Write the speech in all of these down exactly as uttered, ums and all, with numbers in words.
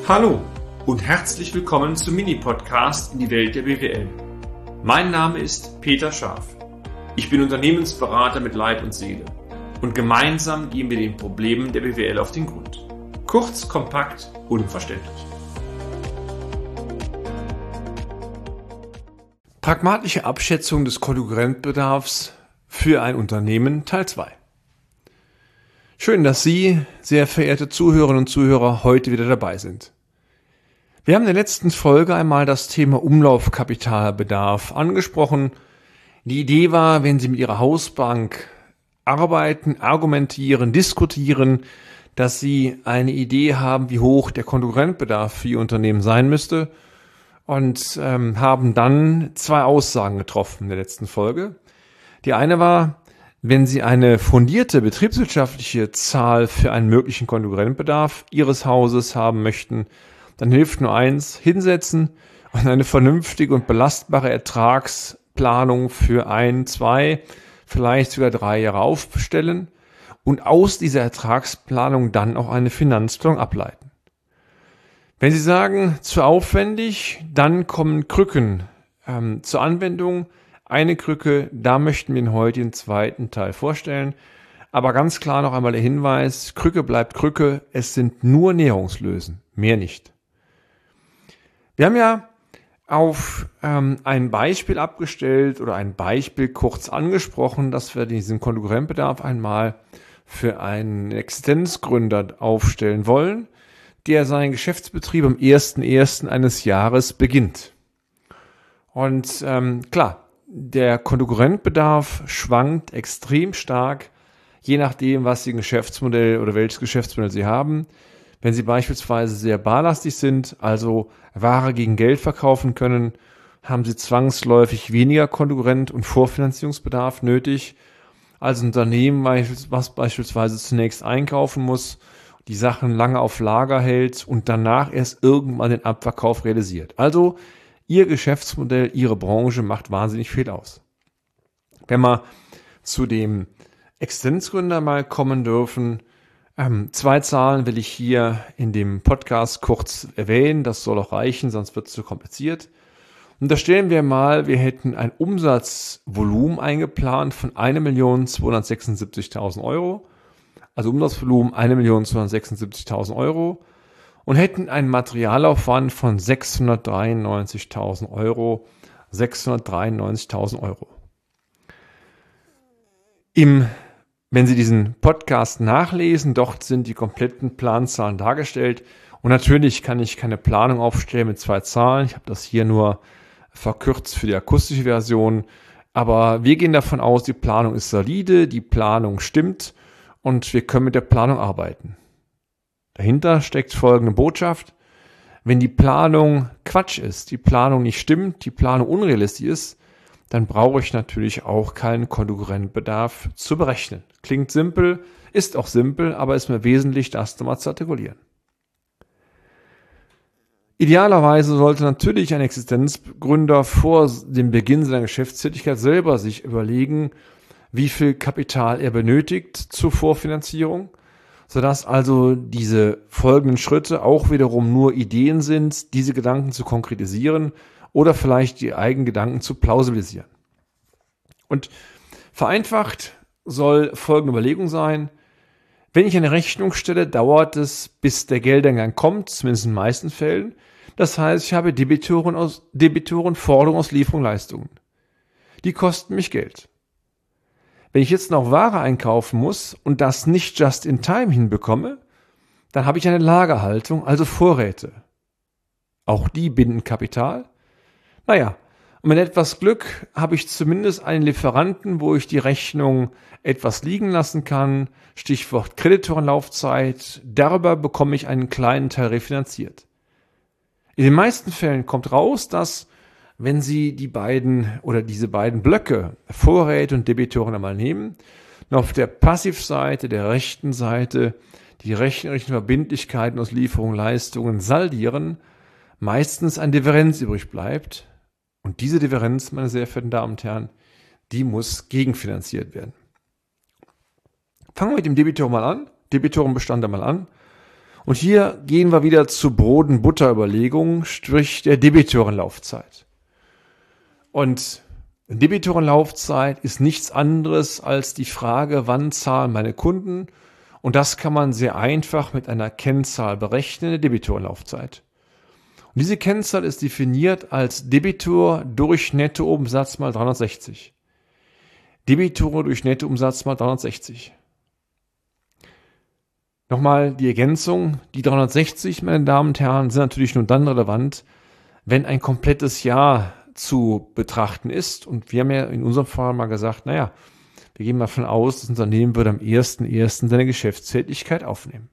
Hallo und herzlich willkommen zum Mini-Podcast in die Welt der B W L. Mein Name ist Peter Scharf. Ich bin Unternehmensberater mit Leib und Seele und gemeinsam gehen wir den Problemen der B W L auf den Grund. Kurz, kompakt, unverständlich. Pragmatische Abschätzung des Konkurrenzbedarfs für ein Unternehmen Teil zwei. Schön, dass Sie, sehr verehrte Zuhörerinnen und Zuhörer, heute wieder dabei sind. Wir haben in der letzten Folge einmal das Thema Umlaufkapitalbedarf angesprochen. Die Idee war, wenn Sie mit Ihrer Hausbank arbeiten, argumentieren, diskutieren, dass Sie eine Idee haben, wie hoch der Konkurrenzbedarf für Ihr Unternehmen sein müsste und ähm, haben dann zwei Aussagen getroffen in der letzten Folge. Die eine war, wenn Sie eine fundierte betriebswirtschaftliche Zahl für einen möglichen Konkurrenzbedarf Ihres Hauses haben möchten, dann hilft nur eins, hinsetzen und eine vernünftige und belastbare Ertragsplanung für ein, zwei, vielleicht sogar drei Jahre aufstellen und aus dieser Ertragsplanung dann auch eine Finanzplanung ableiten. Wenn Sie sagen, zu aufwendig, dann kommen Krücken ähm, zur Anwendung. Eine Krücke, da möchten wir Ihnen heute den zweiten Teil vorstellen. Aber ganz klar noch einmal der Hinweis, Krücke bleibt Krücke, es sind nur Näherungslösen, mehr nicht. Wir haben ja auf ähm, ein Beispiel abgestellt oder ein Beispiel kurz angesprochen, dass wir diesen Konkurrenzbedarf einmal für einen Existenzgründer aufstellen wollen, der seinen Geschäftsbetrieb am ersten ersten eines Jahres beginnt. Und ähm, klar, der Konkurrenzbedarf schwankt extrem stark, je nachdem, was Sie ein Geschäftsmodell oder welches Geschäftsmodell Sie haben. Wenn Sie beispielsweise sehr barlastig sind, also Ware gegen Geld verkaufen können, haben Sie zwangsläufig weniger Konkurrent- und Vorfinanzierungsbedarf nötig als ein Unternehmen, was beispielsweise zunächst einkaufen muss, die Sachen lange auf Lager hält und danach erst irgendwann den Abverkauf realisiert. Also Ihr Geschäftsmodell, Ihre Branche macht wahnsinnig viel aus. Wenn wir zu dem Existenzgründer mal kommen dürfen, ähm, zwei Zahlen will ich hier in dem Podcast kurz erwähnen, das soll auch reichen, sonst wird es zu kompliziert. Und da stellen wir mal, wir hätten ein Umsatzvolumen eingeplant von eine Million zweihundertsechsundsiebzigtausend Euro, also Umsatzvolumen eine Million zweihundertsechsundsiebzigtausend Euro, und hätten einen Materialaufwand von sechshundertdreiundneunzigtausend Euro, sechshundertdreiundneunzigtausend Euro. Im, wenn Sie diesen Podcast nachlesen, dort sind die kompletten Planzahlen dargestellt. Und natürlich kann ich keine Planung aufstellen mit zwei Zahlen. Ich habe das hier nur verkürzt für die akustische Version. Aber wir gehen davon aus, die Planung ist solide, die Planung stimmt und wir können mit der Planung arbeiten. Dahinter steckt folgende Botschaft: Wenn die Planung Quatsch ist, die Planung nicht stimmt, die Planung unrealistisch ist, dann brauche ich natürlich auch keinen Konkurrenzbedarf zu berechnen. Klingt simpel, ist auch simpel, aber ist mir wesentlich, das nochmal zu artikulieren. Idealerweise sollte natürlich ein Existenzgründer vor dem Beginn seiner Geschäftstätigkeit selber sich überlegen, wie viel Kapital er benötigt zur Vorfinanzierung, sodass also diese folgenden Schritte auch wiederum nur Ideen sind, diese Gedanken zu konkretisieren oder vielleicht die eigenen Gedanken zu plausibilisieren. Und vereinfacht soll folgende Überlegung sein: Wenn ich eine Rechnung stelle, dauert es, bis der Geldeingang kommt, zumindest in den meisten Fällen. Das heißt, ich habe Debitoren, aus, Debitoren Forderungen aus Lieferung und Leistungen. Die kosten mich Geld. Wenn ich jetzt noch Ware einkaufen muss und das nicht just in time hinbekomme, dann habe ich eine Lagerhaltung, also Vorräte. Auch die binden Kapital. Naja, und mit etwas Glück habe ich zumindest einen Lieferanten, wo ich die Rechnung etwas liegen lassen kann. Stichwort Kreditorenlaufzeit. Darüber bekomme ich einen kleinen Teil refinanziert. In den meisten Fällen kommt raus, dass, wenn Sie die beiden oder diese beiden Blöcke, Vorräte und Debitoren einmal nehmen, und auf der Passivseite, der rechten Seite, die rechnerischen Verbindlichkeiten aus Lieferungen, Leistungen saldieren, meistens eine Differenz übrig bleibt. Und diese Differenz, meine sehr verehrten Damen und Herren, die muss gegenfinanziert werden. Fangen wir mit dem Debitor mal an, Debitorenbestand einmal an. Und hier gehen wir wieder zur Brot-und-Butter-Überlegung, sprich der Debitorenlaufzeit. Und Debitorenlaufzeit ist nichts anderes als die Frage, wann zahlen meine Kunden? Und das kann man sehr einfach mit einer Kennzahl berechnen, der Debitorenlaufzeit. Und diese Kennzahl ist definiert als Debitor durch Nettoumsatz mal dreihundertsechzig. Debitore durch Nettoumsatz mal dreihundertsechzig. Nochmal die Ergänzung, die dreihundertsechzig, meine Damen und Herren, sind natürlich nur dann relevant, wenn ein komplettes Jahr zu betrachten ist. Und wir haben ja in unserem Fall mal gesagt, naja, wir gehen mal davon aus, das Unternehmen würde am ersten ersten seine Geschäftstätigkeit aufnehmen.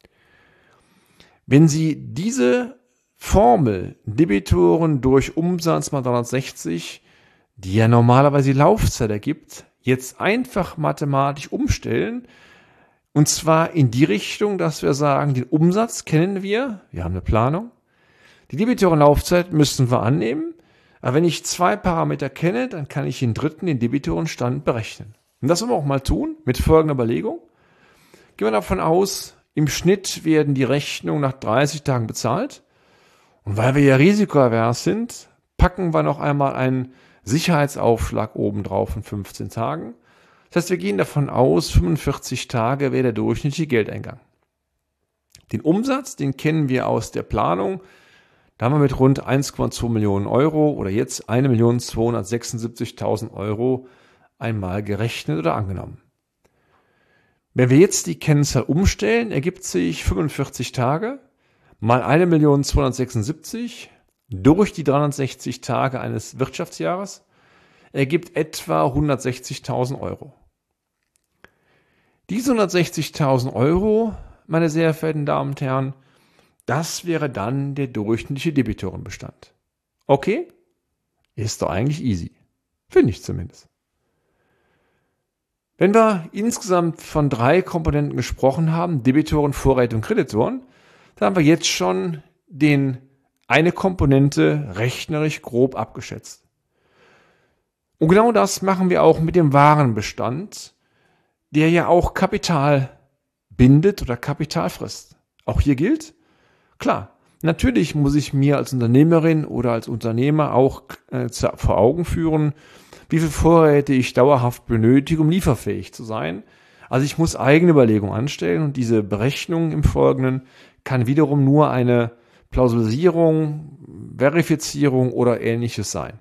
Wenn Sie diese Formel, Debitoren durch Umsatz mal dreihundertsechzig, die ja normalerweise die Laufzeit ergibt, jetzt einfach mathematisch umstellen, und zwar in die Richtung, dass wir sagen, den Umsatz kennen wir, wir haben eine Planung, die Debitorenlaufzeit müssen wir annehmen, aber wenn ich zwei Parameter kenne, dann kann ich den dritten, den Debitorenstand, berechnen. Und das wollen wir auch mal tun, mit folgender Überlegung. Gehen wir davon aus, im Schnitt werden die Rechnungen nach dreißig Tagen bezahlt. Und weil wir ja risikoavers sind, packen wir noch einmal einen Sicherheitsaufschlag obendrauf von fünfzehn Tagen. Das heißt, wir gehen davon aus, fünfundvierzig Tage wäre der durchschnittliche Geldeingang. Den Umsatz, den kennen wir aus der Planung. Da haben wir mit rund eins Komma zwei Millionen Euro oder jetzt eine Million zweihundertsechsundsiebzigtausend Euro einmal gerechnet oder angenommen. Wenn wir jetzt die Kennzahl umstellen, ergibt sich fünfundvierzig Tage mal eine Million zweihundertsechsundsiebzig durch die dreihundertsechzig Tage eines Wirtschaftsjahres ergibt etwa hundertsechzigtausend Euro. Diese hundertsechzigtausend Euro, meine sehr verehrten Damen und Herren, das wäre dann der durchschnittliche Debitorenbestand. Okay? Ist doch eigentlich easy. Finde ich zumindest. Wenn wir insgesamt von drei Komponenten gesprochen haben, Debitoren, Vorräte und Kreditoren, dann haben wir jetzt schon den eine Komponente rechnerisch grob abgeschätzt. Und genau das machen wir auch mit dem Warenbestand, der ja auch Kapital bindet oder Kapital frisst. Auch hier gilt, klar, natürlich muss ich mir als Unternehmerin oder als Unternehmer auch äh, vor Augen führen, wie viel Vorräte ich dauerhaft benötige, um lieferfähig zu sein. Also ich muss eigene Überlegungen anstellen und diese Berechnung im Folgenden kann wiederum nur eine Plausibilisierung, Verifizierung oder Ähnliches sein.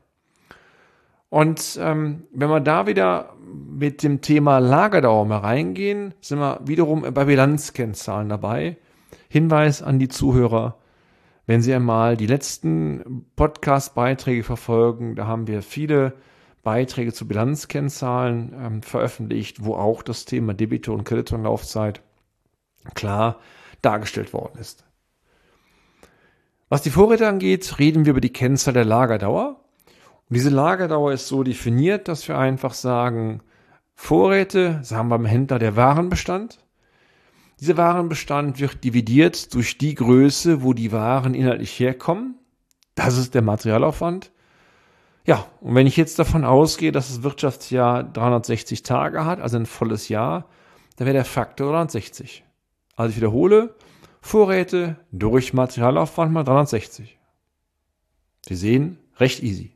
Und ähm, wenn wir da wieder mit dem Thema Lagerdauer mal reingehen, sind wir wiederum bei Bilanzkennzahlen dabei. Hinweis an die Zuhörer, wenn Sie einmal die letzten Podcast-Beiträge verfolgen, da haben wir viele Beiträge zu Bilanzkennzahlen ähm, veröffentlicht, wo auch das Thema Debitor- und Kreditorenlaufzeit klar dargestellt worden ist. Was die Vorräte angeht, reden wir über die Kennzahl der Lagerdauer. Und diese Lagerdauer ist so definiert, dass wir einfach sagen, Vorräte, sagen wir beim Händler der Warenbestand. Dieser Warenbestand wird dividiert durch die Größe, wo die Waren inhaltlich herkommen. Das ist der Materialaufwand. Ja, und wenn ich jetzt davon ausgehe, dass das Wirtschaftsjahr dreihundertsechzig Tage hat, also ein volles Jahr, dann wäre der Faktor dreihundertsechzig. Also ich wiederhole, Vorräte durch Materialaufwand mal dreihundertsechzig. Sie sehen, recht easy.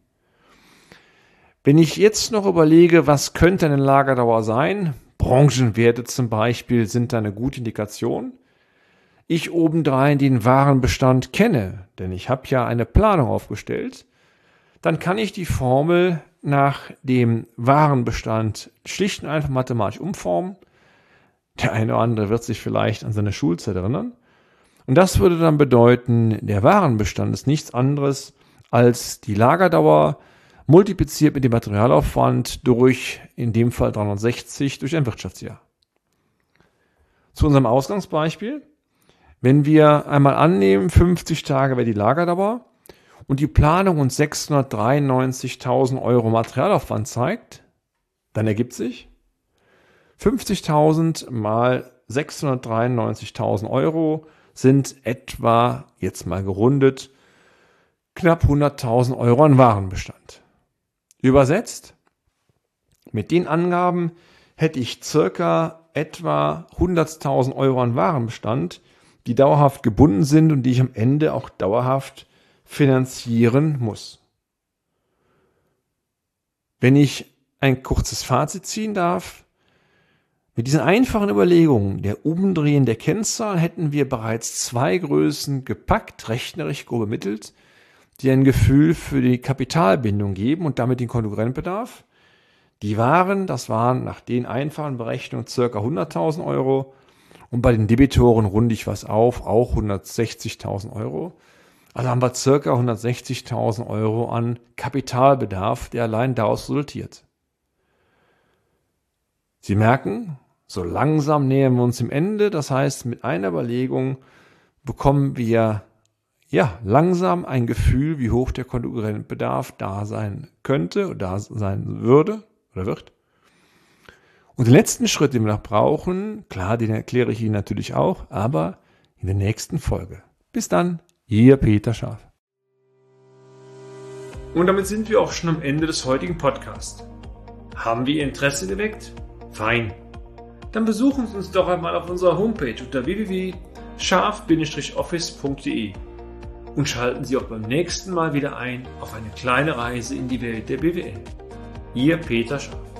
Wenn ich jetzt noch überlege, was könnte eine Lagerdauer sein, Branchenwerte zum Beispiel sind da eine gute Indikation. Ich obendrein den Warenbestand kenne, denn ich habe ja eine Planung aufgestellt, dann kann ich die Formel nach dem Warenbestand schlicht und einfach mathematisch umformen. Der eine oder andere wird sich vielleicht an seine Schulzeit erinnern. Und das würde dann bedeuten, der Warenbestand ist nichts anderes als die Lagerdauer multipliziert mit dem Materialaufwand durch, in dem Fall dreihundertsechzig, durch ein Wirtschaftsjahr. Zu unserem Ausgangsbeispiel. Wenn wir einmal annehmen, fünfzig Tage wäre die Lagerdauer und die Planung uns sechshundertdreiundneunzigtausend Euro Materialaufwand zeigt, dann ergibt sich fünfzigtausend mal sechshundertdreiundneunzigtausend Euro sind etwa, jetzt mal gerundet, knapp hunderttausend Euro an Warenbestand. Übersetzt, mit den Angaben hätte ich circa etwa hunderttausend Euro an Warenbestand, die dauerhaft gebunden sind und die ich am Ende auch dauerhaft finanzieren muss. Wenn ich ein kurzes Fazit ziehen darf, mit diesen einfachen Überlegungen der Umdrehen der Kennzahl hätten wir bereits zwei Größen gepackt, rechnerisch grob ermittelt, die ein Gefühl für die Kapitalbindung geben und damit den Konkurrenzbedarf. Die waren, das waren nach den einfachen Berechnungen ca. hunderttausend Euro und bei den Debitoren runde ich was auf, auch hundertsechzigtausend Euro. Also haben wir ca. hundertsechzigtausend Euro an Kapitalbedarf, der allein daraus resultiert. Sie merken, so langsam nähern wir uns dem Ende. Das heißt, mit einer Überlegung bekommen wir ja langsam ein Gefühl, wie hoch der Konkurrenzbedarf da sein könnte oder da sein würde oder wird. Und den letzten Schritt, den wir noch brauchen, klar, den erkläre ich Ihnen natürlich auch, aber in der nächsten Folge. Bis dann, Ihr Peter Scharf. Und damit sind wir auch schon am Ende des heutigen Podcasts. Haben wir Ihr Interesse geweckt? Fein. Dann besuchen Sie uns doch einmal auf unserer Homepage unter w w w punkt scharf Bindestrich office punkt de und schalten Sie auch beim nächsten Mal wieder ein auf eine kleine Reise in die Welt der B W L. Ihr Peter Scharf.